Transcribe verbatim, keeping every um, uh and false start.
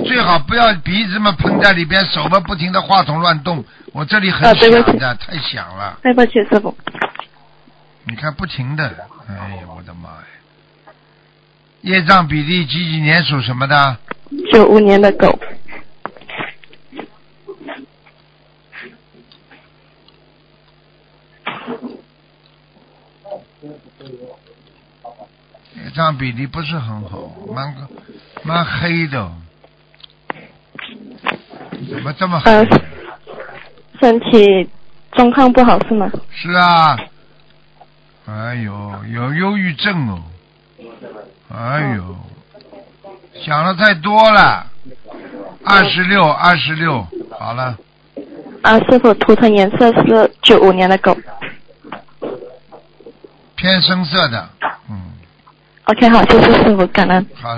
你最好不要鼻子嘛喷在里边，手嘛不停的话筒乱动，我这里很啊对不起响的，太响了。 对不起，师傅。 你看不停的，哎呀，我的妈呀！业障比例几几年属什么的？ 九五年的狗。 业障比例不是很好，蛮蛮黑的，怎么这么黑？ 呃，身体状况不好是吗？ 是啊，哎呦，有忧郁症哦，哎呦，想的太多了。二十六，二十六，好了。 啊，师傅，图腾颜色是九五年的狗。 偏深色的，嗯。 OK， 好，谢谢师傅，感恩。 好。